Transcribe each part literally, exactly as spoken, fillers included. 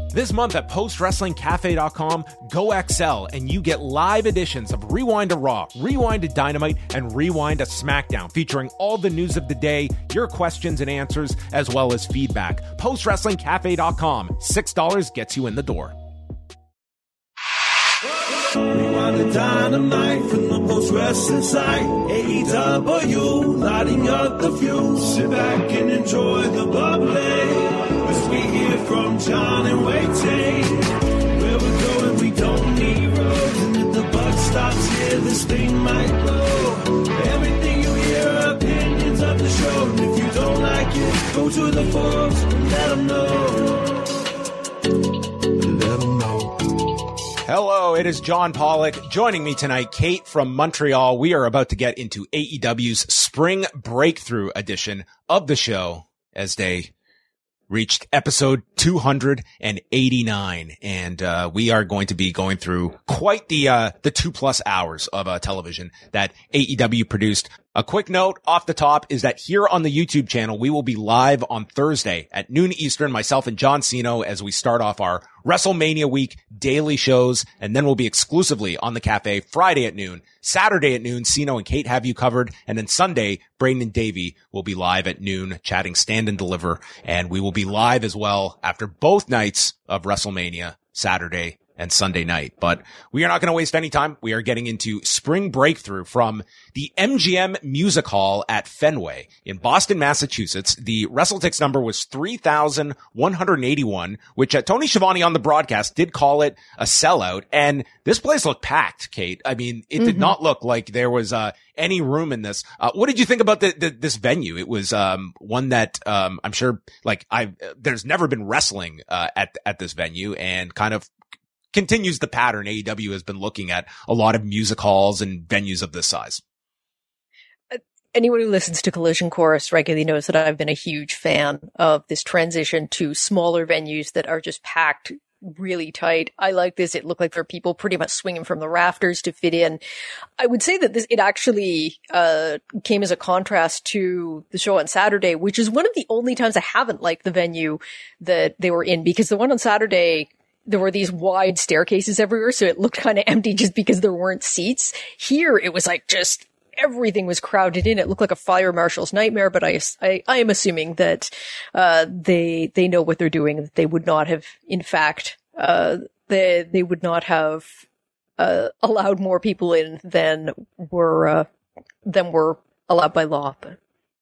This month at post wrestling cafe dot com, go X L and you get live editions of Rewind to Raw, Rewind to Dynamite, and Rewind to SmackDown, featuring all the news of the day, your questions and answers, as well as feedback. post wrestling cafe dot com. six dollars gets you in the door. Rewind to Dynamite from the Post Wrestling site. A E W, lighting up the fuse. Sit back and enjoy the bubbly. As we hear from John and Wai Ting. Where we're going, we don't need roads. And if the buck stops here, this thing might blow. Everything you hear are opinions of the show. And if you don't like it, go to the forums and let them know. Let them know. Hello, it is John Pollock. Joining me tonight, Kate from Montreal. We are about to get into A E W's Spring Breakthrough edition of the show as they reached episode two hundred eighty-nine. And uh we are going to be going through quite the uh the two plus hours of uh television that A E W produced. A quick note off the top is that here on the YouTube channel, we will be live on Thursday at noon Eastern, myself and John Cena, as we start off our WrestleMania week daily shows. And then we'll be exclusively on the cafe Friday at noon, Saturday at noon. Cena and Kate have you covered. And then Sunday, Braden and Davey will be live at noon chatting Stand and Deliver. And we will be live as well after both nights of WrestleMania, Saturday and Sunday night. But we are not going to waste any time. We are getting into Spring Breakthrough from the M G M Music Hall at Fenway in Boston, Massachusetts. The WrestleTix number was three thousand one hundred eighty-one, which uh, Tony Schiavone on the broadcast did call it a sellout. And this place looked packed, Kate. I mean, it mm-hmm. did not look like there was uh, any room in this. Uh, what did you think about the, the, this venue? It was um, one that um, I'm sure, like, I there's never been wrestling uh, at at this venue, and kind of continues the pattern A E W has been looking at a lot of music halls and venues of this size. Anyone who listens to Collision Course regularly knows that I've been a huge fan of this transition to smaller venues that are just packed really tight. I like this. It looked like there are people pretty much swinging from the rafters to fit in. I would say that this, it actually, uh, came as a contrast to the show on Saturday, which is one of the only times I haven't liked the venue that they were in, because the one on Saturday, there were these wide staircases everywhere, so it looked kind of empty just because there weren't seats. Here, it was like just everything was crowded in. It looked like a fire marshal's nightmare, but I, I, I am assuming that, uh, they, they know what they're doing, that they would not have, in fact, uh, they, they would not have, uh, allowed more people in than were, uh, than were allowed by law. But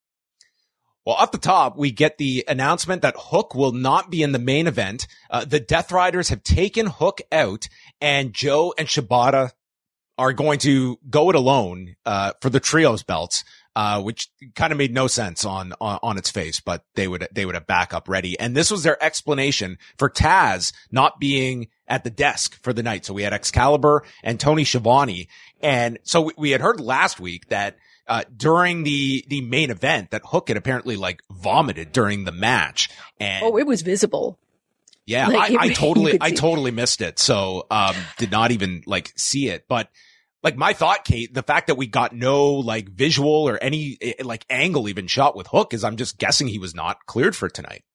well, off the top, we get the announcement that Hook will not be in the main event. Uh, the Death Riders have taken Hook out, and Joe and Shibata are going to go it alone, uh, for the trios belts, uh, which kind of made no sense on, on, on its face, but they would, they would have backup ready. And this was their explanation for Taz not being at the desk for the night. So we had Excalibur and Tony Schiavone. And so we, we had heard last week that Uh, during the, the main event, that Hook had apparently like vomited during the match. And oh, it was visible. Yeah, like, I, I totally, I see. totally missed it. So, um, did not even like see it. But like my thought, Kate, the fact that we got no like visual or any like angle even shot with Hook is I'm just guessing he was not cleared for tonight.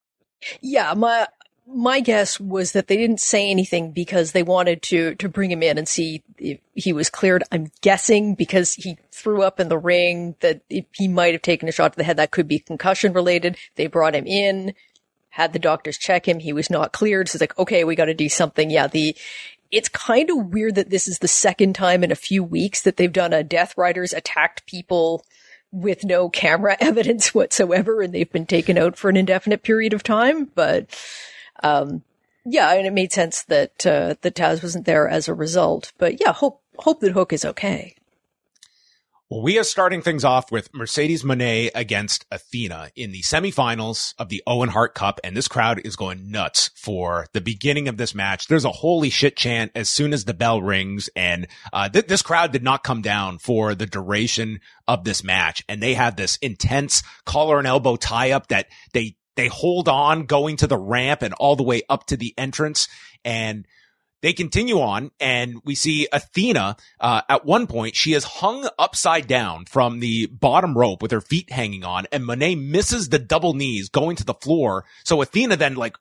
Yeah, my, My guess was that they didn't say anything because they wanted to, to bring him in and see if he was cleared. I'm guessing because he threw up in the ring that if he might have taken a shot to the head, that could be concussion related. They brought him in, had the doctors check him. He was not cleared. So it's like, okay, we got to do something. Yeah. The, it's kind of weird that this is the second time in a few weeks that they've done a Death Riders attacked people with no camera evidence whatsoever. And they've been taken out for an indefinite period of time. But, Um, yeah, and it made sense that, uh, that Taz wasn't there as a result, but yeah, hope, hope that Hook is okay. Well, we are starting things off with Mercedes Moné against Athena in the semifinals of the Owen Hart Cup. And this crowd is going nuts for the beginning of this match. There's a holy shit chant as soon as the bell rings. And, uh, th- this crowd did not come down for the duration of this match. And they have this intense collar and elbow tie up that they, They hold on going to the ramp and all the way up to the entrance, and they continue on, and we see Athena, uh, at one point, she is hung upside down from the bottom rope with her feet hanging on, and Moné misses the double knees going to the floor. So Athena then like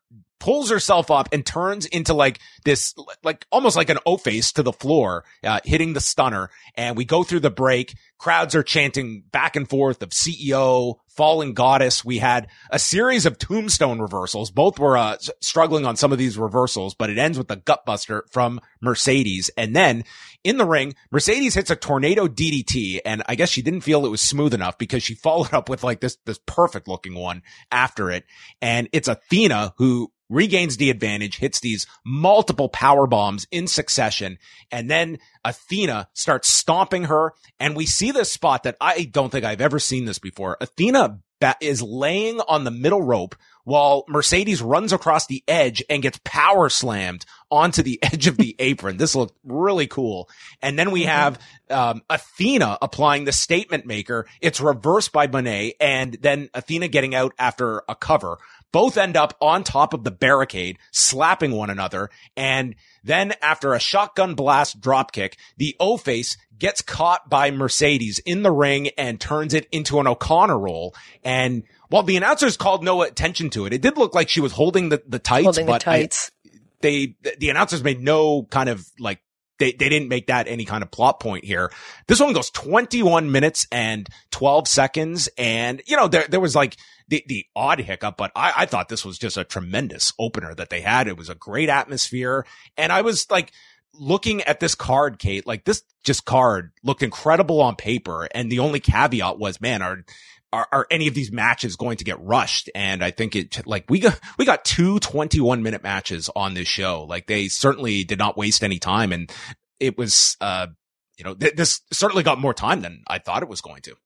pulls herself up and turns into like this, like almost like an O-face to the floor, uh, hitting the stunner. And we go through the break. Crowds are chanting back and forth of C E O, Fallen Goddess. We had a series of tombstone reversals. Both were uh, struggling on some of these reversals, but it ends with a gutbuster from Mercedes. And then in the ring, Mercedes hits a tornado D D T, and I guess she didn't feel it was smooth enough because she followed up with like this, this perfect looking one after it. And it's Athena who regains the advantage, hits these multiple power bombs in succession. And then Athena starts stomping her. And we see this spot that I don't think I've ever seen this before. Athena ba- is laying on the middle rope while Mercedes runs across the edge and gets power slammed onto the edge of the apron. This looked really cool. And then we have um, Athena applying the statement maker. It's reversed by Monet, and then Athena getting out after a cover. Both end up on top of the barricade, slapping one another. And then after a shotgun blast dropkick, the O-face gets caught by Mercedes in the ring and turns it into an O'Connor roll. And while the announcers called no attention to it, it did look like she was holding the, the tights. Holding but the tights. I, they, the announcers made no kind of like, They, they didn't make that any kind of plot point here. This one goes twenty-one minutes and twelve seconds. And, you know, there, there was like the, the odd hiccup, but I, I thought this was just a tremendous opener that they had. It was a great atmosphere. And I was like looking at this card, Kate, like this just card looked incredible on paper. And the only caveat was, man, are, Are, are any of these matches going to get rushed? And I think it, like, we got, we got two twenty-one minute matches on this show. Like, they certainly did not waste any time. And it was, uh, you know, th- this certainly got more time than I thought it was going to.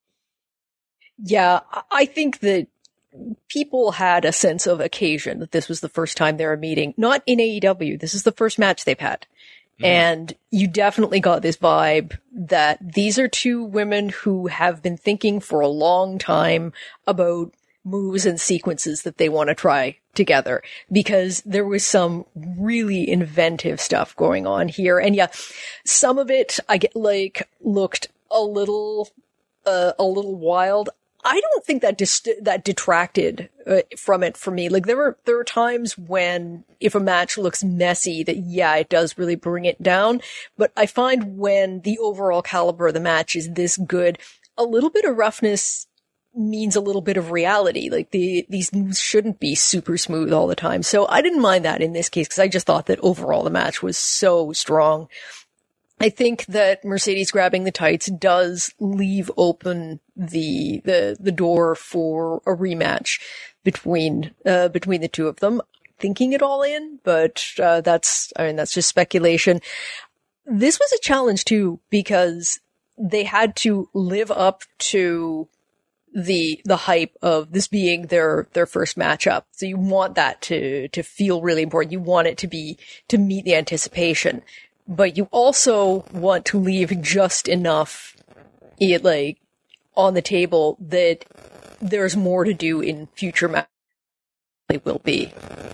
Yeah, I think that people had a sense of occasion that this was the first time they were meeting. Not in A E W. This is the first match they've had. Mm. And you definitely got this vibe that these are two women who have been thinking for a long time about moves and sequences that they want to try together, because there was some really inventive stuff going on here. And yeah, some of it I get like looked a little, uh, a little wild. I don't think that dis- that detracted uh, from it for me. Like there were there are times when if a match looks messy, that yeah, it does really bring it down. But I find when the overall caliber of the match is this good, a little bit of roughness means a little bit of reality. Like the these moves shouldn't be super smooth all the time. So I didn't mind that in this case because I just thought that overall the match was so strong. I think that Mercedes grabbing the tights does leave open the the the door for a rematch between uh between the two of them. Thinking it all in, but uh that's I mean that's just speculation. This was a challenge too because they had to live up to the the hype of this being their their first matchup. So you want that to to feel really important. You want it to be to meet the anticipation. But you also want to leave just enough, it like, on the table that there's more to do in future matches. They will be.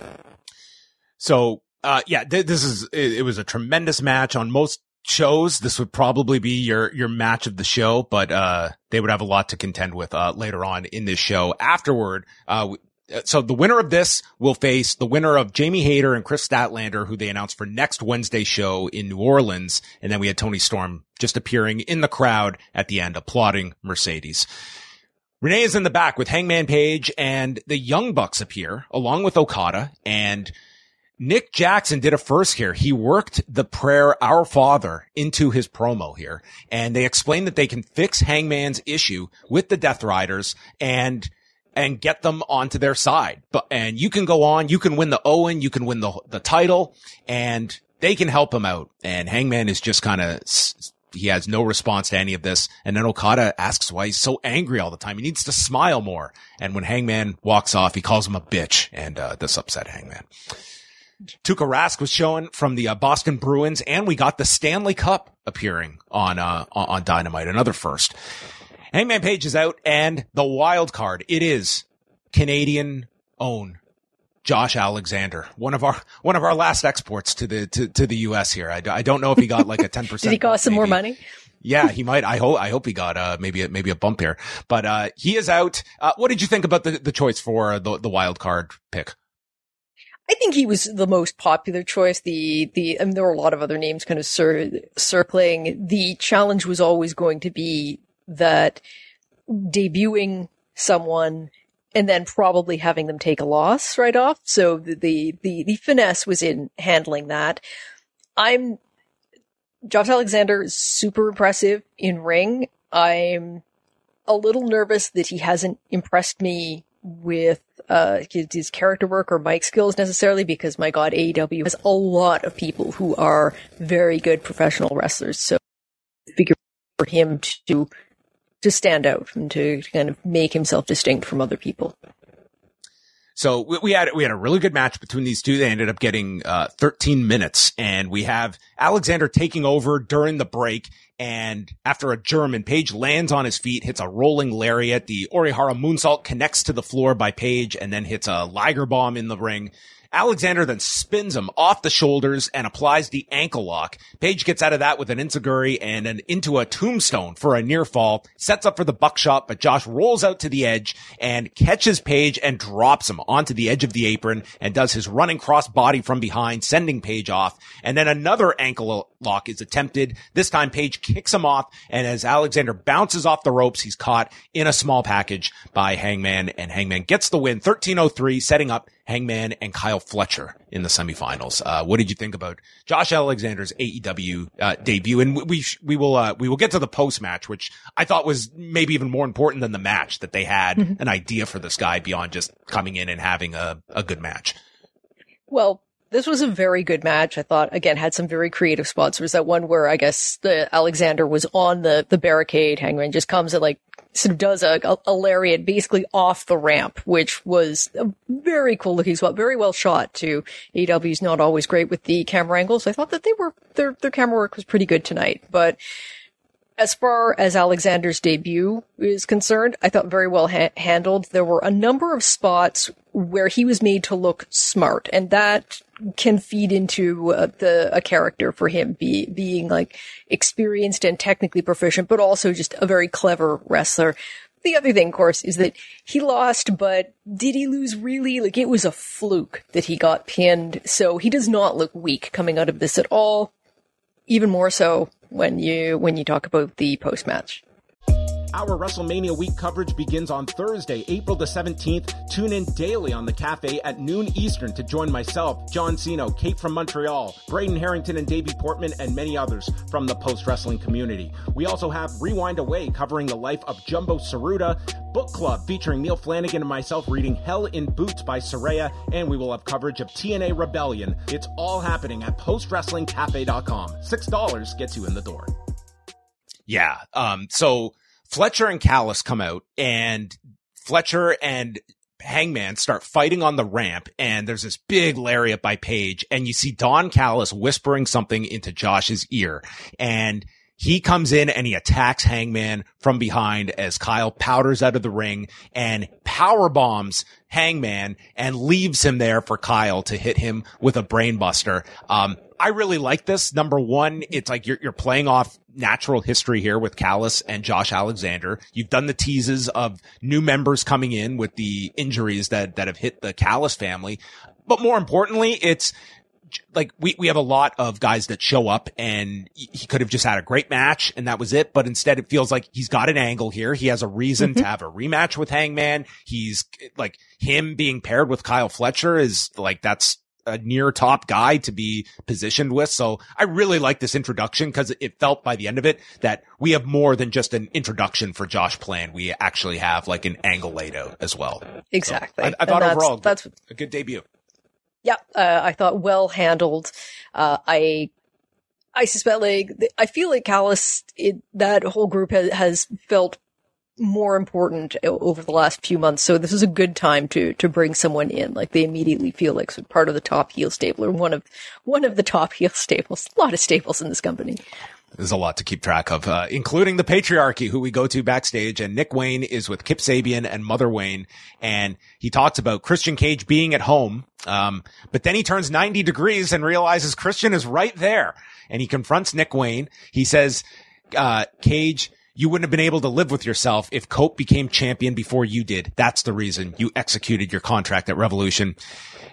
So, uh, yeah, th- this is, it, it was a tremendous match on most shows. This would probably be your, your match of the show, but, uh, they would have a lot to contend with, uh, later on in this show. Afterward, uh, we, So the winner of this will face the winner of Jamie Hayter and Chris Statlander, who they announced for next Wednesday's show in New Orleans. And then we had Toni Storm just appearing in the crowd at the end, applauding Mercedes. Renee is in the back with Hangman Page, and the Young Bucks appear along with Okada, and Nick Jackson did a first here. He worked the prayer, Our Father, into his promo here, and they explained that they can fix Hangman's issue with the Death Riders and and get them onto their side. But, and you can go on, you can win the Owen, you can win the, the title, and they can help him out. And Hangman is just kind of, he has no response to any of this. And then Okada asks why he's so angry all the time. He needs to smile more. And when Hangman walks off, he calls him a bitch, and, uh, this upset Hangman. Tuukka Rask was shown from the uh, Boston Bruins, and we got the Stanley Cup appearing on, uh, on Dynamite, another first. Hangman Page is out, and the wild card, it is Canadian own Josh Alexander, one of our one of our last exports to the to, to the U S here. I, I don't know if he got like a ten percent. Did he cost some more money? Yeah, he might. I hope I hope he got uh maybe a, maybe a bump here. But uh he is out. Uh, what did you think about the the choice for the the wild card pick? I think he was the most popular choice. The, the, I mean, there were a lot of other names kind of cir- circling. The challenge was always going to be that debuting someone and then probably having them take a loss right off. So the, the, the, the finesse was in handling that. I'm, Josh Alexander is super impressive in ring. I'm a little nervous that he hasn't impressed me with uh his, his character work or mic skills necessarily, because my god, A E W has a lot of people who are very good professional wrestlers. So figure for him to to stand out and to kind of make himself distinct from other people. So we, we had we had a really good match between these two. They ended up getting uh thirteen minutes, and we have Alexander taking over during the break. And after a German, Page lands on his feet, hits a rolling lariat. The Orihara moonsault connects to the floor by Page, and then hits a Liger bomb in the ring. Alexander then spins him off the shoulders and applies the ankle lock. Page gets out of that with an enziguri and an into a tombstone for a near fall, sets up for the buckshot, but Josh rolls out to the edge and catches Page and drops him onto the edge of the apron and does his running cross body from behind, sending Page off. And then another ankle lock is attempted. This time Page kicks him off, and as Alexander bounces off the ropes, he's caught in a small package by Hangman, and Hangman gets the win, thirteen oh three, setting up Hangman and Kyle Fletcher in the semifinals. Uh, what did you think about Josh Alexander's A E W uh, debut? And we we will uh, we will get to the post match, which I thought was maybe even more important than the match, that they had mm-hmm. an idea for this guy beyond just coming in and having a, a good match. Well, this was a very good match. I thought, again, had some very creative spots. There was that one where I guess the Alexander was on the, the barricade. Hangman just comes and like sort of does a, a, a lariat basically off the ramp, which was a very cool looking spot. Very well shot too. A E W's not always great with the camera angles. I thought that they were, their, their camera work was pretty good tonight. But as far as Alexander's debut is concerned, I thought very well ha- handled. There were a number of spots where he was made to look smart, and that can feed into uh, the a character for him, be, being like experienced and technically proficient, but also just a very clever wrestler. The other thing, of course, is that he lost, but did he lose really? Like, it was a fluke that he got pinned, so he does not look weak coming out of this at all. Even more so when you when you talk about the post-match. Our WrestleMania week coverage begins on Thursday, April the seventeenth. Tune in daily on the Cafe at noon Eastern to join myself, John Cena, Kate from Montreal, Braden Harrington and Davey Portman, and many others from the post-wrestling community. We also have Rewind Away covering the life of Jumbo Tsuruta, Book Club featuring Neil Flanagan and myself reading Hell in Boots by Soraya, and we will have coverage of T N A Rebellion. It's all happening at post wrestling cafe dot com. six dollars gets you in the door. Yeah, um, so Fletcher and Callis come out, and Fletcher and Hangman start fighting on the ramp, and there's this big lariat by Page, and you see Don Callis whispering something into Josh's ear, and he comes in and he attacks Hangman from behind as Kyle powders out of the ring and power bombs Hangman and leaves him there for Kyle to hit him with a brainbuster. Um, I really like this. Number one, it's like you're, you're playing off natural history here with Callis and Josh Alexander. You've done the teases of new members coming in with the injuries that, that have hit the Callis family. But more importantly, it's like we, we have a lot of guys that show up and he could have just had a great match and that was it. But instead it feels like he's got an angle here. He has a reason mm-hmm. to have a rematch with Hangman. He's like him being paired with Kyle Fletcher is like, that's a near top guy to be positioned with. So I really like this introduction because it felt by the end of it that we have more than just an introduction for Josh Plan. We actually have like an angle laid out as well. Exactly. So I, I thought that's, overall that's a good debut. Yeah, uh, I thought well handled. Uh, I, I suspect like, I feel like Callis, it, that whole group has, has felt more important over the last few months. So this is a good time to, to bring someone in. Like they immediately feel like part of the top heel stable or one of, one of the top heel stables. A lot of staples in this company. There's a lot to keep track of, uh, including the patriarchy, who we go to backstage. And Nick Wayne is with Kip Sabian and Mother Wayne. And he talks about Christian Cage being at home. Um, but then he turns ninety degrees and realizes Christian is right there. And he confronts Nick Wayne. He says, uh, Cage, you wouldn't have been able to live with yourself if Cope became champion before you did. That's the reason you executed your contract at Revolution.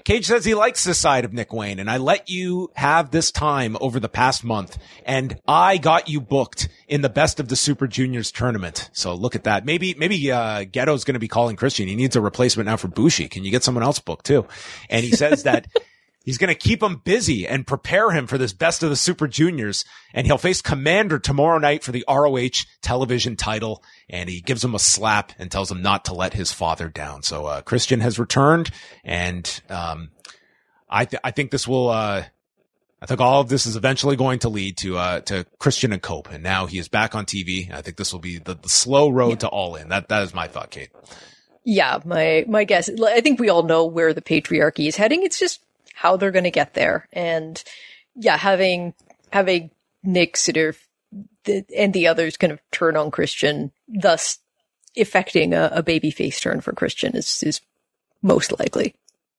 Cage says he likes this side of Nick Wayne, and I let you have this time over the past month, and I got you booked in the Best of the Super Juniors tournament. So look at that. Maybe, maybe, uh, Ghetto's going to be calling Christian. He needs a replacement now for Bushi. Can you get someone else booked too? And he says that he's going to keep him busy and prepare him for this Best of the Super Juniors. And he'll face Commander tomorrow night for the R O H television title. And he gives him a slap and tells him not to let his father down. So, uh, Christian has returned. And, um, I, th- I think this will, uh, I think all of this is eventually going to lead to, uh, to Christian and Cope. And now he is back on T V. I think this will be the, the slow road yeah. to All In. That, that is my thought, Kate. Yeah. My, my guess, I think we all know where the patriarchy is heading. It's just how they're going to get there. And yeah, having, having Nick sort of, the, and the others kind of turn on Christian, thus effecting a, a baby face turn for Christian is, is most likely.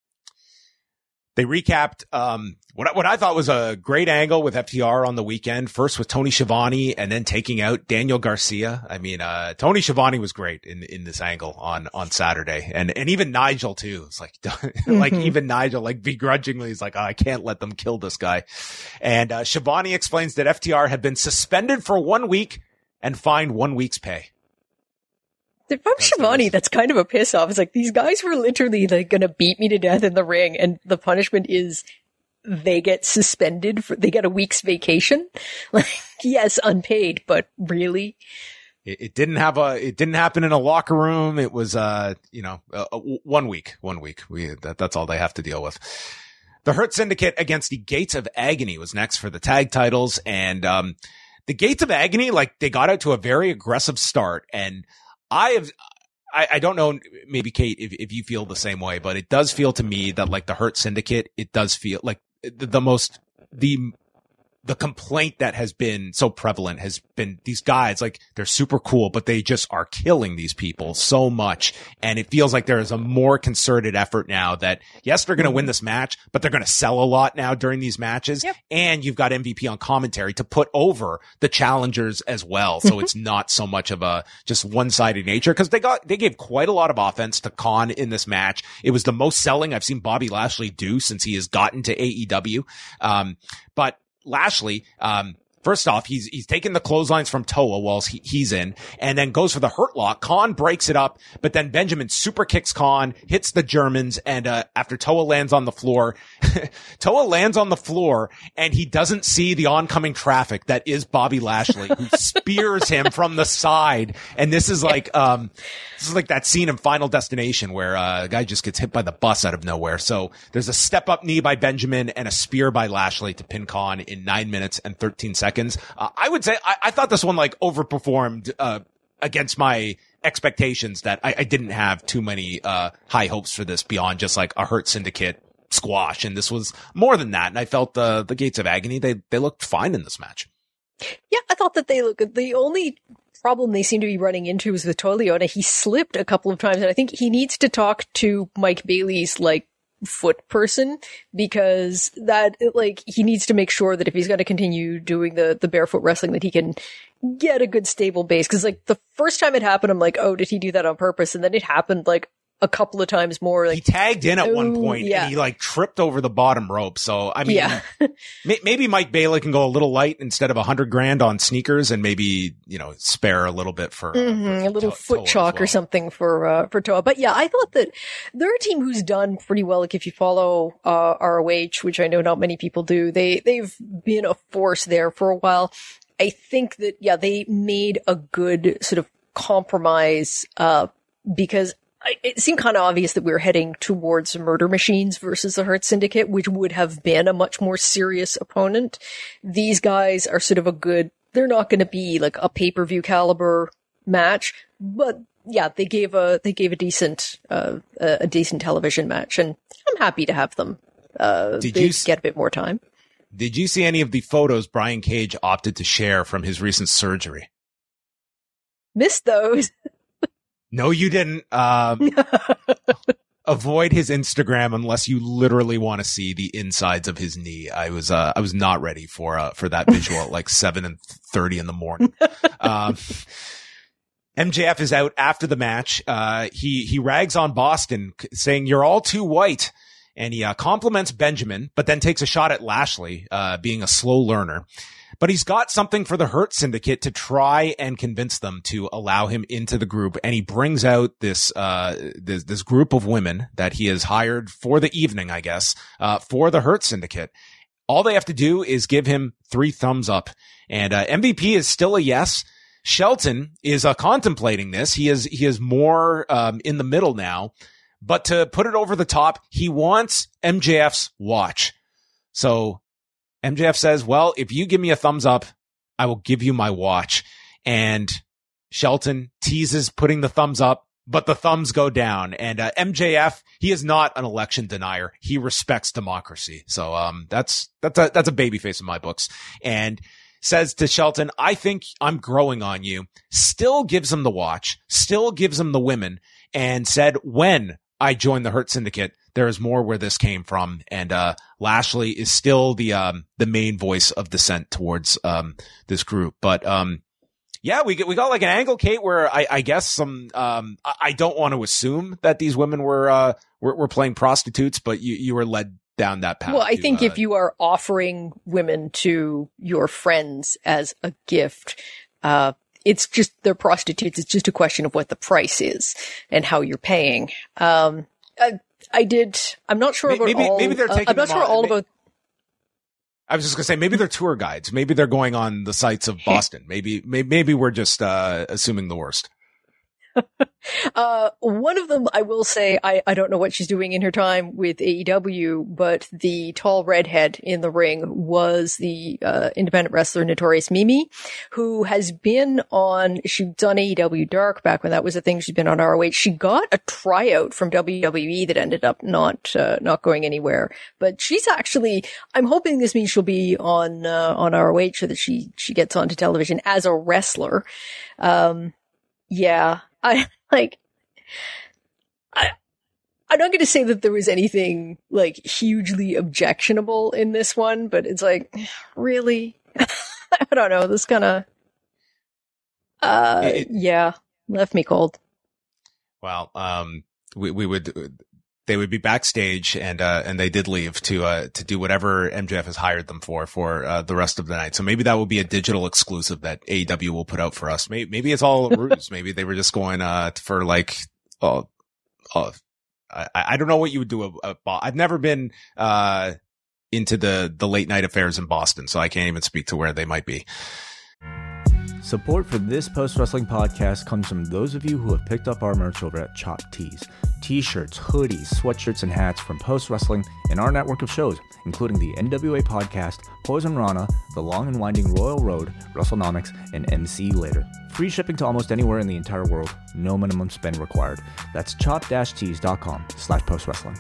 They recapped, um, what, what I thought was a great angle with F T R on the weekend. First with Tony Schiavone and then taking out Daniel Garcia. I mean, uh, Tony Schiavone was great in, in this angle on, on Saturday. And, and even Nigel too. It's like, mm-hmm. like even Nigel, like begrudgingly is like, oh, I can't let them kill this guy. And, uh, Schiavone explains that F T R had been suspended for one week and fined one week's pay. If I'm Schiavone, that's kind of a piss off. It's like, these guys were literally like gonna beat me to death in the ring, and the punishment is they get suspended for, they get a week's vacation. Like, yes, unpaid, but really? It, it didn't have a, it didn't happen in a locker room. It was, uh, you know, uh, one week, one week. We, that, that's all they have to deal with. The Hurt Syndicate against the Gates of Agony was next for the tag titles. And, um, the Gates of Agony, like, they got out to a very aggressive start, and I have, I, I don't know, maybe Kate, if, if you feel the same way, but it does feel to me that like the Hurt Syndicate, it does feel like the, the most, the, the complaint that has been so prevalent has been these guys, like they're super cool, but they just are killing these people so much. And it feels like there is a more concerted effort now that yes, they're going to win this match, but they're going to sell a lot now during these matches. Yep. And you've got M V P on commentary to put over the challengers as well. So it's not so much of a just one-sided nature, because they got, they gave quite a lot of offense to Khan in this match. It was the most selling I've seen Bobby Lashley do since he has gotten to A E W. Um, but Lashley, um, first off, he's, he's taking the clotheslines from Toa while he, he's in, and then goes for the Hurt Lock. Khan breaks it up, but then Benjamin super kicks Khan, hits the Germans, and, uh, after Toa lands on the floor, Toa lands on the floor, and he doesn't see the oncoming traffic that is Bobby Lashley, who spears him from the side. And this is like, um, this is like that scene in Final Destination where, uh, a guy just gets hit by the bus out of nowhere. So there's a step up knee by Benjamin and a spear by Lashley to pin Khan in nine minutes and thirteen seconds. Uh, I would say I, I thought this one like overperformed, uh, against my expectations, that I, I didn't have too many, uh, high hopes for this beyond just like a Hurt Syndicate squash. And this was more than that. And I felt the, the Gates of Agony, they, they looked fine in this match. Yeah, I thought that they looked good. The only problem they seem to be running into is with Toa Liona. He slipped a couple of times, and I think he needs to talk to Mike Bailey's, like, foot person, because that, like, he needs to make sure that if he's going to continue doing the, the barefoot wrestling, that he can get a good stable base. Because, like, the first time it happened, I'm like, oh, did he do that on purpose? And then it happened, like, a couple of times more. Like, he tagged in at oh, one point yeah. and he like tripped over the bottom rope. So, I mean, yeah. may, maybe Mike Bailey can go a little light instead of a hundred grand on sneakers, and maybe, you know, spare a little bit for, mm-hmm, uh, for a little to- foot Toa chalk well. or something for, uh, for Toa. But yeah, I thought that they're a team who's done pretty well. Like if you follow, uh, R O H, which I know not many people do, they, they've been a force there for a while. I think that, yeah, they made a good sort of compromise, uh, because it seemed kind of obvious that we were heading towards Murder Machines versus the Hurt Syndicate, which would have been a much more serious opponent. These guys are sort of a good, they're not going to be like a pay-per-view caliber match, but yeah, they gave a, they gave a decent, uh, a, a decent television match, and I'm happy to have them, uh, Did they you get a bit more time. Did you see any of the photos Brian Cage opted to share from his recent surgery? Missed those. No, you didn't. Um, avoid his Instagram unless you literally want to see the insides of his knee. I was, uh, I was not ready for, uh, for that visual at like seven and thirty in the morning. Um, M J F is out after the match. Uh, he, he rags on Boston saying, "You're all too white." and he uh, compliments Benjamin, but then takes a shot at Lashley, uh, being a slow learner. But he's got something for the Hurt Syndicate to try and convince them to allow him into the group. And he brings out this, uh, this, this group of women that he has hired for the evening, I guess, uh, for the Hurt Syndicate. All they have to do is give him three thumbs up. And, uh, M V P is still a yes. Shelton is, uh, contemplating this. He is, he is more, um, in the middle now. But to put it over the top, he wants M J F's watch. So M J F says, well, if you give me a thumbs up, I will give you my watch. And Shelton teases putting the thumbs up, but the thumbs go down. And uh, M J F, he is not an election denier. He respects democracy. So um, that's that's a that's a babyface in my books. And says to Shelton, I think I'm growing on you. Still gives him the watch. Still gives him the women. And said, when I join the Hurt Syndicate, there is more where this came from. And, uh, Lashley is still the, um, the main voice of dissent towards, um, this group. But, um, yeah, we we got like an angle, Kate, where I, I guess some, um, I, I don't want to assume that these women were, uh, were, were playing prostitutes, but you, you were led down that path. Well, I to, think uh, if you are offering women to your friends as a gift, uh, it's just, they're prostitutes. It's just a question of what the price is and how you're paying. Um, I, I did, I'm not sure about maybe, all, maybe they're taking uh, I'm not them sure on, all maybe, about. I was just gonna say, maybe they're tour guides. Maybe they're going on the sites of Boston. Maybe, maybe, maybe we're just, uh, assuming the worst. uh, one of them, I will say, I, I don't know what she's doing in her time with A E W, but the tall redhead in the ring was the, uh, independent wrestler Notorious Mimi, who has been on, she's on A E W Dark back when that was a thing. She's been on R O H. She got a tryout from W W E that ended up not, uh, not going anywhere, but she's actually, I'm hoping this means she'll be on, uh, on R O H so that she, she gets onto television as a wrestler. Um, yeah. I, like, I, I'm not going to say that there was anything, like, hugely objectionable in this one, but it's like, really? I don't know, this kind of, uh, it, yeah, left me cold. Well, um, we, we would, they would be backstage and, uh, and they did leave to, uh, to do whatever M J F has hired them for, for, uh, the rest of the night. So maybe that will be a digital exclusive that A E W will put out for us. Maybe, maybe it's all a ruse. Maybe they were just going, uh, for like, uh, uh, I, I don't know what you would do. A, a, I've never been, uh, into the, the late night affairs in Boston, so I can't even speak to where they might be. Support for this post-wrestling podcast comes from those of you who have picked up our merch over at Chop Tees. T-shirts, hoodies, sweatshirts, and hats from Post Wrestling and our network of shows, including the N W A Podcast, Poison Rana, The Long and Winding Royal Road, WrestleNomics, and M C U Later. Free shipping to almost anywhere in the entire world. No minimum spend required. That's chop-tees.com slash postwrestling.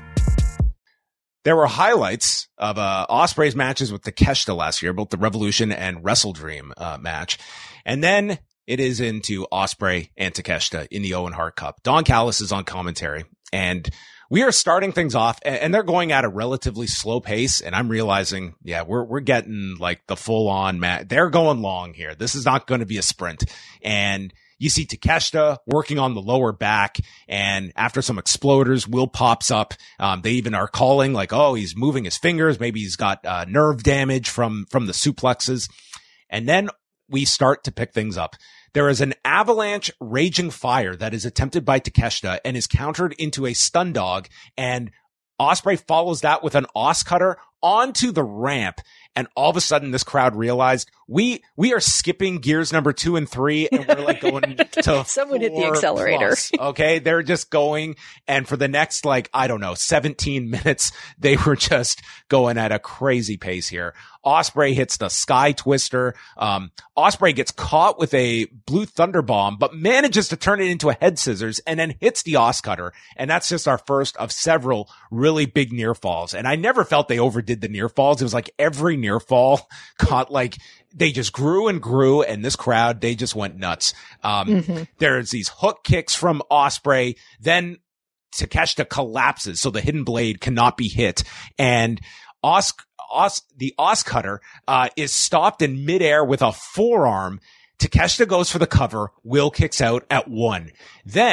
There were highlights of uh, Ospreay's matches with Takeshita last year, both the Revolution and Wrestle Dream uh, match. And then it is into Ospreay and Takeshita in the Owen Hart Cup. Don Callis is on commentary, and we are starting things off, and, and they're going at a relatively slow pace. And I'm realizing, yeah, we're we're getting like the full on match. They're going long here. This is not going to be a sprint. And you see Takeshita working on the lower back, and after some exploders, Will pops up. Um, they even are calling like, oh, he's moving his fingers. Maybe he's got uh, nerve damage from, from the suplexes. And then we start to pick things up. There is an avalanche raging fire that is attempted by Takeshita and is countered into a stun dog. And Ospreay follows that with an Os cutter onto the ramp. And all of a sudden, this crowd realized we we are skipping gears number two and three, and we're like going to someone hit the accelerator. Plus, okay, they're just going, and for the next like I don't know, seventeen minutes, they were just going at a crazy pace here. Ospreay hits the Sky Twister. Um, Ospreay gets caught with a Blue Thunder Bomb, but manages to turn it into a head scissors, and then hits the Os cutter. And that's just our first of several really big near falls. And I never felt they overdid the near falls. It was like every near fall caught like they just grew and grew, and this crowd, they just went nuts. Um, mm-hmm. There's these hook kicks from Ospreay. Then Takeshita collapses, so the hidden blade cannot be hit. And Os, Os, the Os cutter, uh, is stopped in midair with a forearm. Takeshita goes for the cover. Will kicks out at one. Then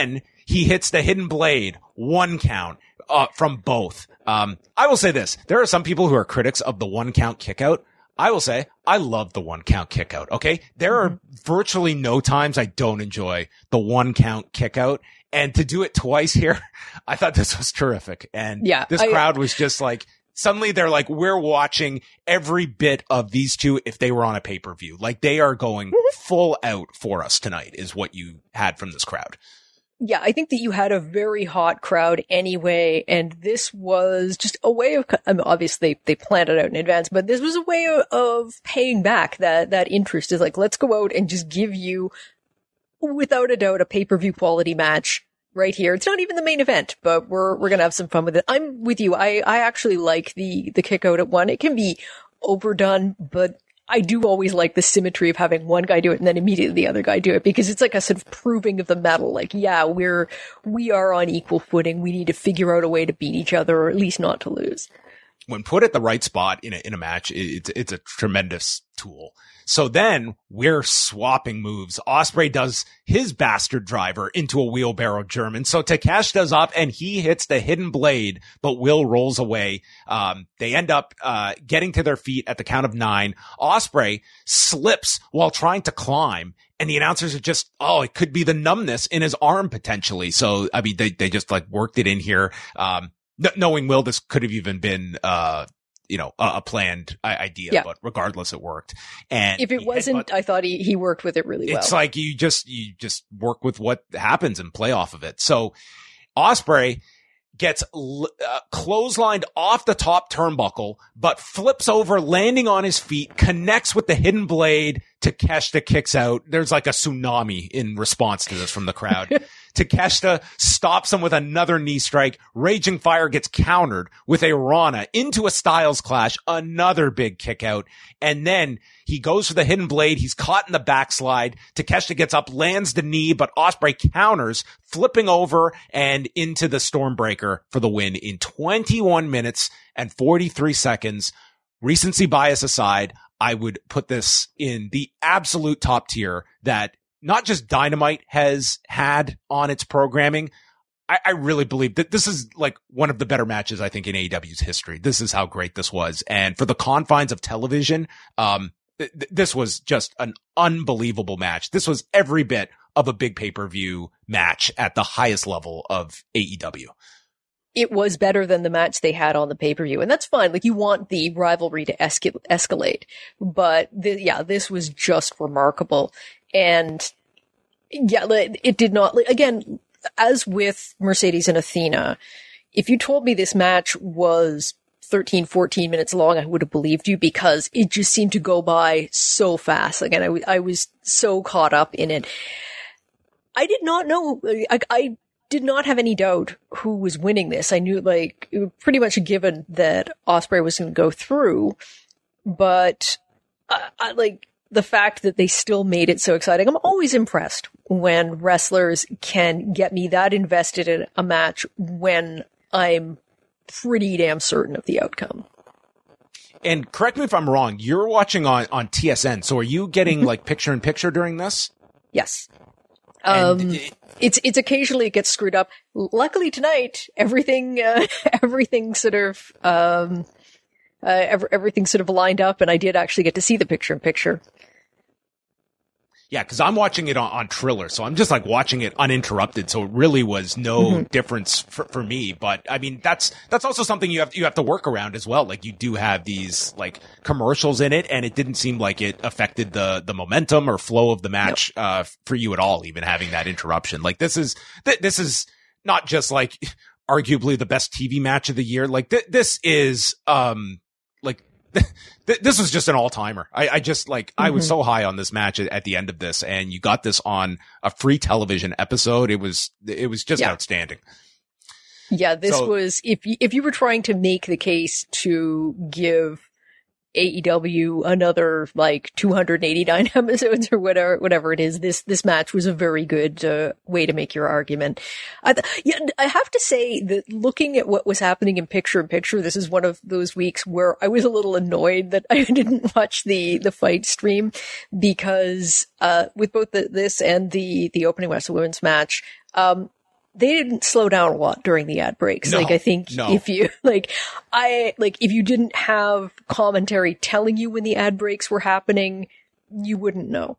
he hits the hidden blade, one count, uh, from both. Um, I will say this. There are some people who are critics of the one count kick out. I will say I love the one count kick out. Okay. There are virtually no times I don't enjoy the one count kick out. And to do it twice here, I thought this was terrific. And yeah, this I, crowd was just like, suddenly they're like, we're watching every bit of these two if they were on a pay-per-view. Like they are going full out for us tonight is what you had from this crowd. Yeah, I think that you had a very hot crowd anyway, and this was just a way of, I mean, obviously they planned it out in advance, but this was a way of, of paying back that, that interest. Is like, let's go out and just give you, without a doubt, a pay-per-view quality match right here. It's not even the main event, but we're, we're gonna have some fun with it. I'm with you. I, I actually like the, the kick out at one. It can be overdone, but I do always like the symmetry of having one guy do it and then immediately the other guy do it, because it's like a sort of proving of the metal. Like, yeah, we're, we are on equal footing. We need to figure out a way to beat each other, or at least not to lose. When put at the right spot in a, in a match, it's, it's a tremendous tool. So then we're swapping moves. Ospreay does his bastard driver into a wheelbarrow German. So Takeshita's up and he hits the hidden blade, but Will rolls away. Um, they end up, uh, getting to their feet at the count of nine. Ospreay slips while trying to climb. And the announcers are just, oh, it could be the numbness in his arm potentially. So, I mean, they, they just like worked it in here. Um, knowing Will, this could have even been, uh, you know, a, a planned idea, yeah. But regardless, it worked. And if it wasn't, headbutt, I thought he, he worked with it really well. It's like you just, you just work with what happens and play off of it. So Ospreay gets uh, clotheslined off the top turnbuckle, but flips over, landing on his feet, connects with the hidden blade. Takeshita kicks out. There's like a tsunami in response to this from the crowd. Takeshita stops him with another knee strike. Raging Fire gets countered with a Rana into a Styles Clash, another big kick out. And then he goes for the hidden blade. He's caught in the backslide. Takeshita gets up, lands the knee, but Ospreay counters, flipping over and into the Stormbreaker for the win in twenty-one minutes and forty-three seconds. Recency bias aside, I would put this in the absolute top tier that not just Dynamite has had on its programming. I, I really believe that this is like one of the better matches, I think, in A E W's history. This is how great this was. And for the confines of television, um, th- th- this was just an unbelievable match. This was every bit of a big pay-per-view match at the highest level of A E W. It was better than the match they had on the pay-per-view. And that's fine. Like, you want the rivalry to esca- escalate. But the, yeah, this was just remarkable. And yeah, it did not, again, as with Mercedes and Athena, if you told me this match was thirteen, fourteen minutes long, I would have believed you, because it just seemed to go by so fast. Again, I, w- I was so caught up in it. I did not know, I, I did not have any doubt who was winning this. I knew, like, it was pretty much a given that Ospreay was going to go through, but I, I like, the fact that they still made it so exciting. I'm always impressed when wrestlers can get me that invested in a match when I'm pretty damn certain of the outcome. And correct me if I'm wrong, you're watching on, on T S N. So are you getting like picture in picture during this? Yes. Um, it, it's, it's occasionally it gets screwed up. Luckily tonight, everything, uh, everything sort of, um, uh, every, everything sort of lined up, and I did actually get to see the picture in picture. Yeah, because I'm watching it on, on Triller, so I'm just like watching it uninterrupted. So it really was no mm-hmm. difference for, for me. But I mean, that's that's also something you have you have to work around as well. Like, you do have these like commercials in it, and it didn't seem like it affected the the momentum or flow of the match nope. uh for you at all. Even having that interruption, like this is th- this is not just like arguably the best T V match of the year. Like th- this is um like. This was just an all-timer. I, I just like, mm-hmm. I was so high on this match at, at the end of this, and you got this on a free television episode. It was, it was just yeah. outstanding. Yeah, this so, was, if you, if you were trying to make the case to give A E W another like two hundred eighty-nine episodes or whatever, whatever it is, this, this match was a very good uh, way to make your argument. I, th- yeah, I have to say that looking at what was happening in picture in picture, this is one of those weeks where I was a little annoyed that I didn't watch the, the fight stream, because, uh, with both the, this and the, the opening Wrestle Women's match, um, they didn't slow down a lot during the ad breaks. No, like, I think no. if you, like, I, like, if you didn't have commentary telling you when the ad breaks were happening, you wouldn't know.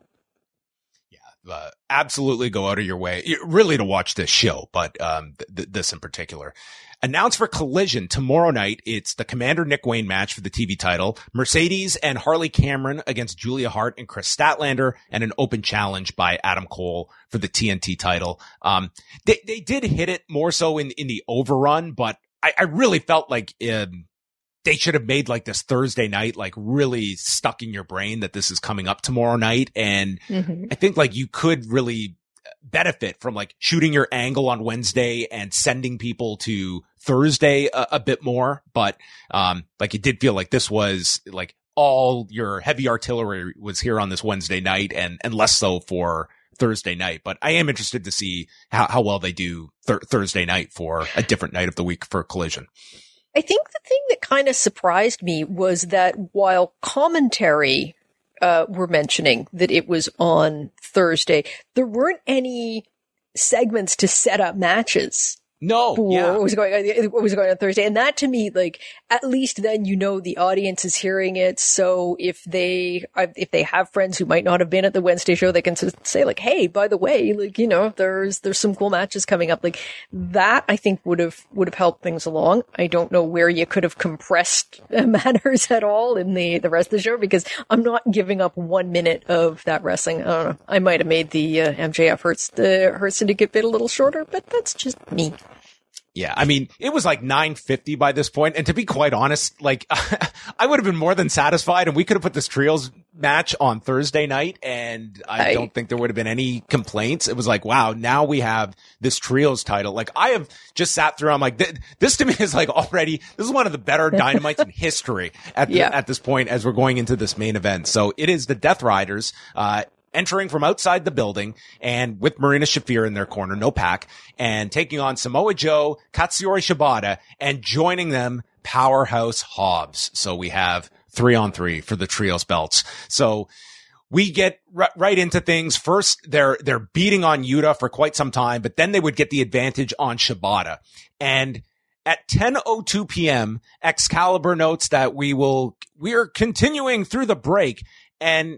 Yeah, uh, absolutely go out of your way, really, to watch this show, but um, th- th- this in particular. Announced for Collision tomorrow night, it's the Commander Nick Wayne match for the T V title, Mercedes and Harley Cameron against Julia Hart and Chris Statlander, and an open challenge by Adam Cole for the T N T title. Um, they, they did hit it more so in, in the overrun, but I, I really felt like, um, they should have made like this Thursday night, like really stuck in your brain that this is coming up tomorrow night. And mm-hmm. I think like you could really benefit from like shooting your angle on Wednesday and sending people to Thursday a, a bit more. But, um, like it did feel like this was like all your heavy artillery was here on this Wednesday night and, and less so for Thursday night. But I am interested to see how, how well they do th- Thursday night for a different night of the week for Collision. I think the thing that kind of surprised me was that while commentary uh, were mentioning that it was on Thursday, there weren't any segments to set up matches. No, for yeah. what was going on, what was going on Thursday. And that to me, like, at least then you know the audience is hearing it. So if they, if they have friends who might not have been at the Wednesday show, they can say like, hey, by the way, like, you know, there's, there's some cool matches coming up. Like that, I think would have, would have helped things along. I don't know where you could have compressed matters at all in the, the rest of the show, because I'm not giving up one minute of that wrestling. I don't know. I might have made the uh, M J F hurts the Hurt Syndicate bit a little shorter, but that's just me. Yeah, I mean, it was like nine fifty by this point, and to be quite honest, like, I would have been more than satisfied, and we could have put this trios match on Thursday night, and I, I don't think there would have been any complaints. It was like, wow, now we have this trios title. Like, I have just sat through, I'm like, th- this to me is like already, this is one of the better Dynamites in history at the, yeah. at this point as we're going into this main event. So it is the Death Riders, uh, entering from outside the building and with Marina Shafir in their corner, no Pac, and taking on Samoa Joe, Katsuyori Shibata, and joining them, Powerhouse Hobbs. So we have three on three for the trios belts. So we get r- right into things. First, they're, they're beating on Yuta for quite some time, but then they would get the advantage on Shibata. And at ten oh two p.m., Excalibur notes that we will, we're continuing through the break, and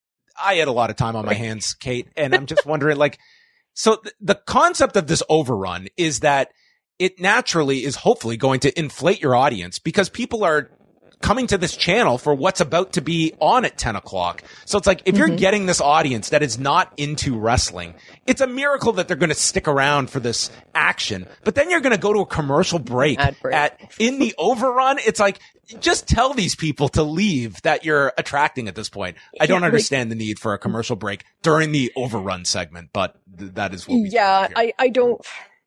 I had a lot of time on my hands, Kate, and I'm just wondering, like, so th- the concept of this overrun is that it naturally is hopefully going to inflate your audience because people are coming to this channel for what's about to be on at ten o'clock. So it's like, if mm-hmm. you're getting this audience that is not into wrestling, it's a miracle that they're going to stick around for this action. But then you're going to go to a commercial break, break. at in the overrun. It's like, just tell these people to leave that you're attracting at this point. I don't yeah, understand like, the need for a commercial break during the overrun segment, but th- that is what we Yeah, I, I don't,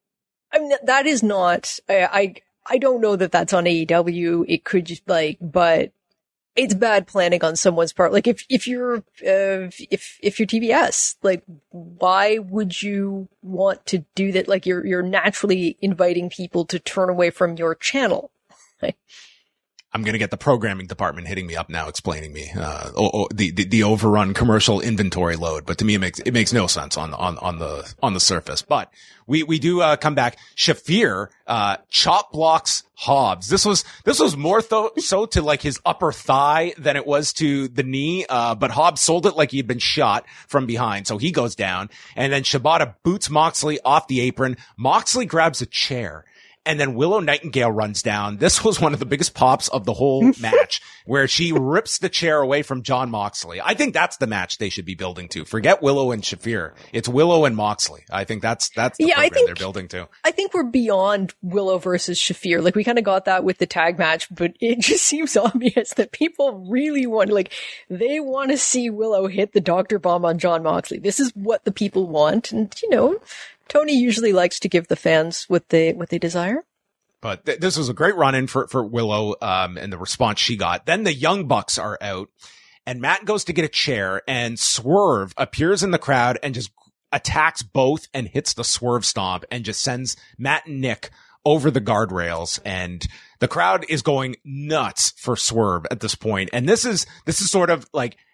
I mean, that is not, I, I, I don't know that that's on A E W. It could just like, but it's bad planning on someone's part. Like if, if you're, uh, if, if you're T B S, like why would you want to do that? Like you're, you're naturally inviting people to turn away from your channel. Like, I'm going to get the programming department hitting me up now, explaining me, uh, oh, oh, the, the, the overrun commercial inventory load. But to me, it makes, it makes no sense on, on, on the, on the surface. But we, we do, uh, come back. Shafir, uh, chop blocks Hobbs. This was, this was more th- so to like his upper thigh than it was to the knee. Uh, but Hobbs sold it like he had been shot from behind. So he goes down, and then Shibata boots Moxley off the apron. Moxley grabs a chair. And then Willow Nightingale runs down. This was one of the biggest pops of the whole match, where she rips the chair away from Jon Moxley. I think that's the match they should be building to. Forget Willow and Shafir. It's Willow and Moxley. I think that's, that's the yeah, program I think, they're building to. I think we're beyond Willow versus Shafir. Like, we kind of got that with the tag match, but it just seems obvious that people really want, like, they want to see Willow hit the Doctor Bomb on Jon Moxley. This is what the people want. And, you know, Tony usually likes to give the fans what they, what they desire. But th- this was a great run in for, for Willow, um, and the response she got. Then the Young Bucks are out, and Matt goes to get a chair, and Swerve appears in the crowd and just attacks both and hits the Swerve stomp and just sends Matt and Nick over the guardrails. And the crowd is going nuts for Swerve at this point. And this is, this is sort of like,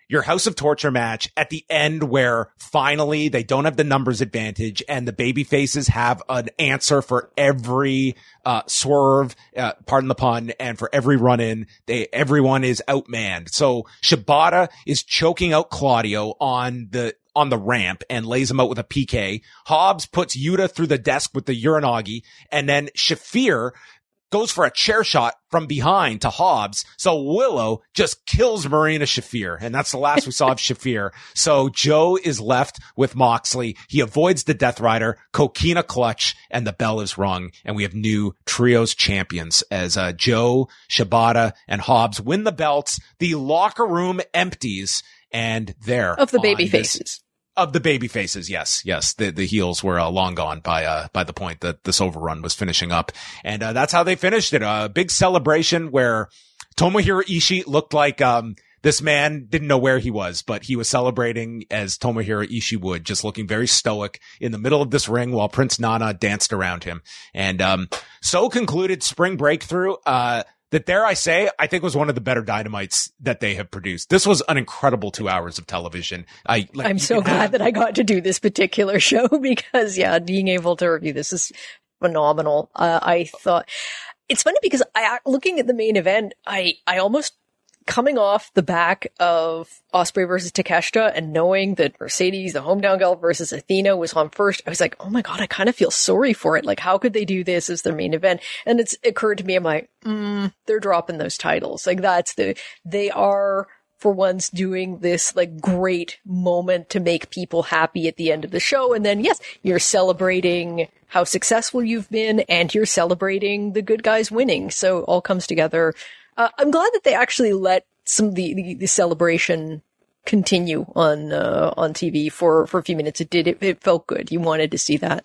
your House of Torture match at the end where finally they don't have the numbers advantage and the baby faces have an answer for every uh swerve, uh, pardon the pun, and for every run in, they everyone is outmanned. So Shibata is choking out Claudio on the on the ramp and lays him out with a P K. Hobbs puts Yuta through the desk with the Uranagi, and then Shafir goes for a chair shot from behind to Hobbs. So Willow just kills Marina Shafir. And that's the last we saw of Shafir. So Joe is left with Moxley. He avoids the Death Rider, Coquina clutch, and the bell is rung. And we have new trios champions as uh, Joe, Shibata, and Hobbs win the belts. The locker room empties, and there of the baby faces. Of the baby faces, yes, yes. The the heels were uh, long gone by uh by the point that this overrun was finishing up, and uh, that's how they finished it. A uh, big celebration where Tomohiro Ishii looked like um this man didn't know where he was, but he was celebrating as Tomohiro Ishii would, just looking very stoic in the middle of this ring while Prince Nana danced around him. And um so concluded Spring Breakthrough. Uh, That, dare I say, I think was one of the better Dynamites that they have produced. This was an incredible two hours of television. I, like, I'm so glad have- that I got to do this particular show because, yeah, being able to review this is phenomenal. Uh, I thought it's funny because I, looking at the main event, I, I almost coming off the back of Ospreay versus Takeshita and knowing that Mercedes, the hometown girl versus Athena was on first, I was like, oh my God, I kind of feel sorry for it. Like, how could they do this as their main event? And it's occurred to me, I'm like, mm, they're dropping those titles. Like that's the, they are for once doing this like great moment to make people happy at the end of the show. And then yes, you're celebrating how successful you've been and you're celebrating the good guys winning. So it all comes together. Uh, I'm glad that they actually let some of the, the, the celebration continue on, uh, on T V for, for a few minutes. It did. It, it felt good. You wanted to see that.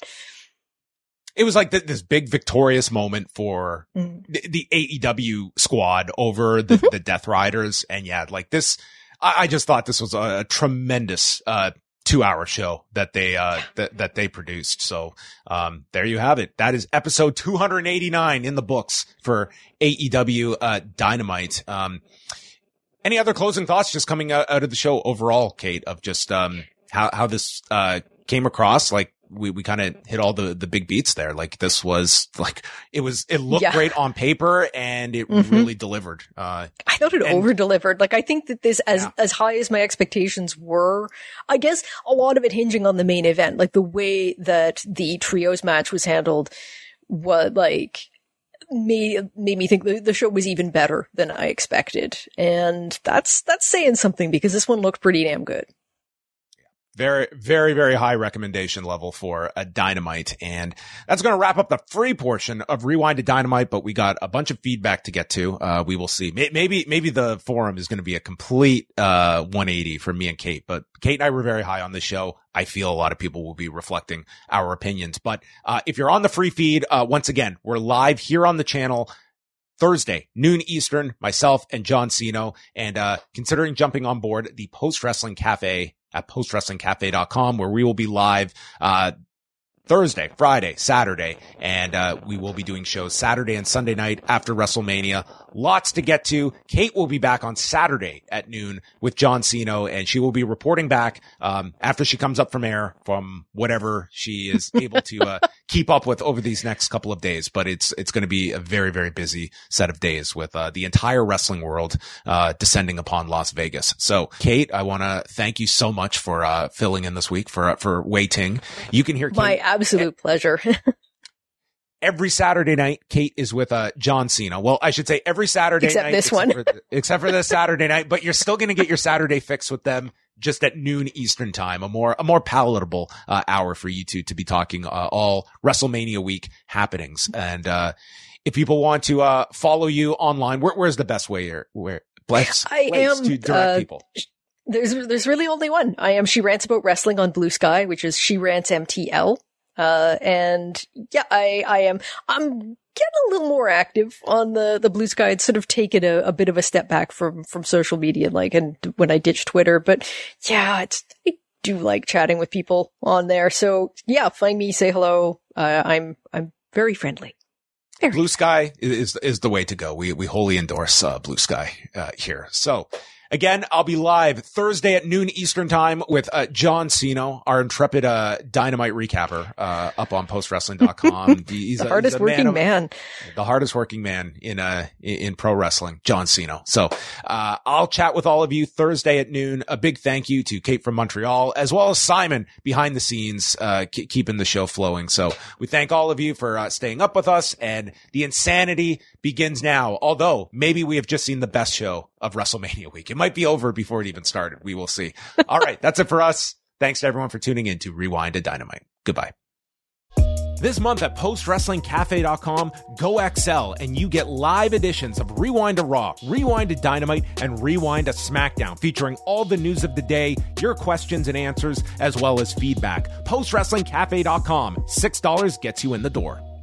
It was like the, this big victorious moment for mm. the, the A E W squad over the, mm-hmm. the Death Riders. And yeah, like this, I, I just thought this was a, a tremendous, uh, two hour show that they, uh, that, that they produced. So, um, there you have it. That is episode two eighty-nine in the books for A E W, uh, Dynamite. Um, any other closing thoughts just coming out, out of the show overall, Kate, of just, um, how, how this, uh, came across? Like, we, we kind of hit all the, the big beats there. Like this was like, it was, it looked yeah. great on paper and it mm-hmm. really delivered. Uh, I thought it over delivered. Like I think that this, as, yeah. as high as my expectations were, I guess a lot of it hinging on the main event, like the way that the trios match was handled was like, made, made me think the, the show was even better than I expected. And that's, that's saying something because this one looked pretty damn good. Very, very, very high recommendation level for a Dynamite. And that's going to wrap up the free portion of Rewind to Dynamite, but we got a bunch of feedback to get to. Uh, we will see. Maybe, maybe the forum is going to be a complete, uh, one eighty for me and Kate, but Kate and I were very high on this show. I feel a lot of people will be reflecting our opinions, but, uh, if you're on the free feed, uh, once again, we're live here on the channel Thursday, noon Eastern, myself and John Cena, and, uh, considering jumping on board the Post Wrestling Cafe at post wrestling cafe dot com, where we will be live, uh, Thursday, Friday, Saturday, and uh we will be doing shows Saturday and Sunday night after WrestleMania. Lots to get to. Kate will be back on Saturday at noon with John Cena, and she will be reporting back um after she comes up from air from whatever she is able to uh keep up with over these next couple of days. But it's it's going to be a very, very busy set of days with uh the entire wrestling world uh descending upon Las Vegas. So, Kate, I want to thank you so much for uh filling in this week for uh, for Wei Ting. You can hear Kate My absolute pleasure. Every Saturday night, Kate is with uh John Cena. Well, I should say every Saturday except night. This except one. For the, except for this Saturday night, but you're still going to get your Saturday fix with them just at noon Eastern time, a more, a more palatable uh, hour for you two to be talking uh, all WrestleMania week happenings. And uh if people want to uh follow you online, where, where's the best way here? Where place, I place am, to direct uh, people? There's, there's really only one. I am She Rants About Wrestling on Blue Sky, which is She Rants M T L. Uh, and yeah, I, I am, I'm getting a little more active on the, the Blue Sky. I'd sort of taken a, a bit of a step back from, from social media, like, and when I ditched Twitter, but yeah, it's, I do like chatting with people on there. So yeah, find me, say hello. Uh, I'm, I'm very friendly. Blue Sky is is the way to go. We we wholly endorse uh, Blue Sky uh, here. So Again, I'll be live Thursday at noon Eastern time with uh, John Cena, our intrepid uh, Dynamite recapper, uh, up on post wrestling dot com. He's the a, hardest he's a working man, of, man. The hardest working man in uh in pro wrestling, John Cena. So uh I'll chat with all of you Thursday at noon. A big thank you to Kate from Montreal, as well as Simon behind the scenes, uh k- keeping the show flowing. So we thank all of you for uh, staying up with us, and the insanity begins now. Although maybe we have just seen the best show of WrestleMania week. It might be over before it even started. We will see. All right. That's it for us. Thanks to everyone for tuning in to Rewind to Dynamite. Goodbye. This month at post wrestling cafe dot com, go X L and you get live editions of Rewind to Raw, Rewind to Dynamite, and Rewind to SmackDown, featuring all the news of the day, your questions and answers, as well as feedback. post wrestling cafe dot com. six dollars gets you in the door.